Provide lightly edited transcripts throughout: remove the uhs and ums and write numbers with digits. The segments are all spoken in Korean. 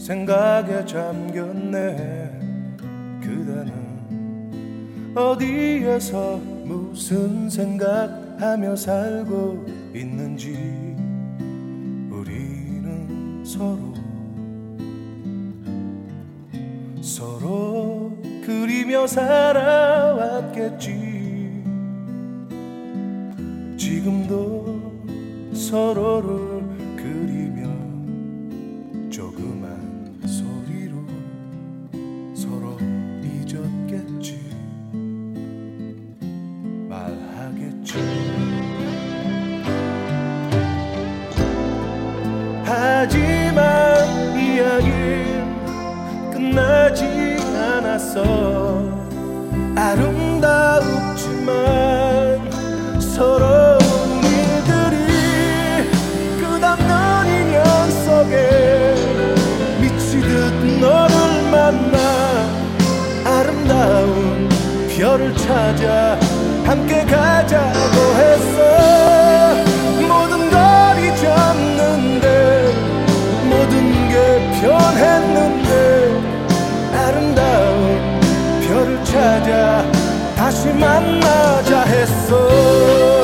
생각에 잠겼네. 그대는 어디에서 무슨 생각하며 살고 있는지. 우리는 서로 그리며 살아왔겠지. 지금도 서로를 그리며 조그만 소리로 서로 잊었겠지. 말하겠지. 하지만 이야기는 끝나지 않았어. 아름다웠지만 서러운 일들이 끝없는 인연 속에 미치듯 너를 만나 아름다운 별을 찾아 함께 가자고 했어. 모든 걸 잊었는데 모든 게 변했는데 아름다운 별을 찾아 다시 만나자 했어.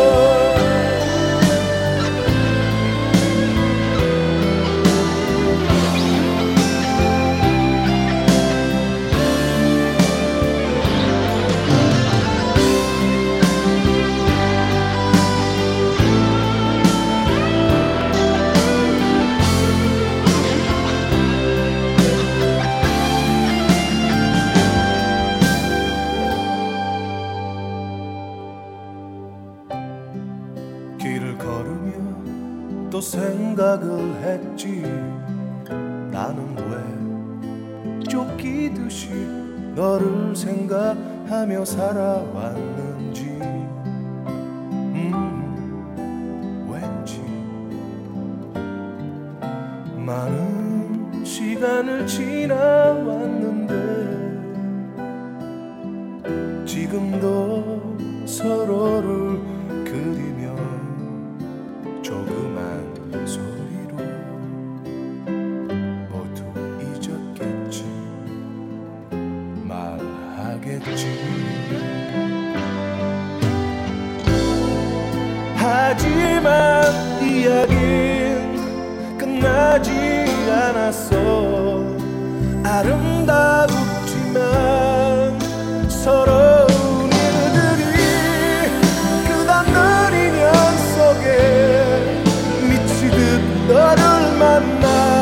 길을 걸으며 또 생각을 했지. 나는 왜 쫓기듯이 너를 생각하며 살아왔는지. 왠지 많은 시간을 지나왔는데 지금도 서로를 그리며 조그만 소리로 모두 잊었겠지. 말하겠지. 하지만 이야기는 끝나지 않았어. 아름다웠지만 서러운 일들이 끝없는 인연 속에 미치듯 너를 만나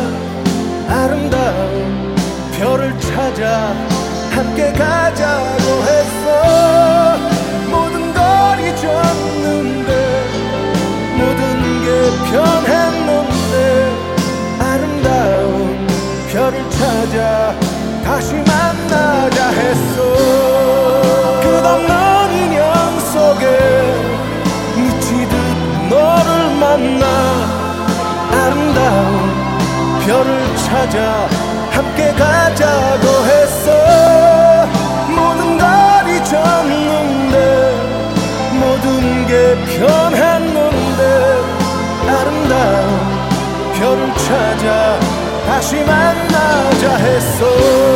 아름다운 별을 찾아 함께 가자고 했어. 모든 걸 잊었는데 모든 게 변했는데 아름다운 별을 찾아 다시 만나자 했어. 끝없는 인연 속에 미치듯 너를 만나 아름다운 별을 찾아 함께 가자고 했어. 모든 걸 잊었는데 모든 게 변했는데 아름다운 별을 찾아 다시 만나자 했어.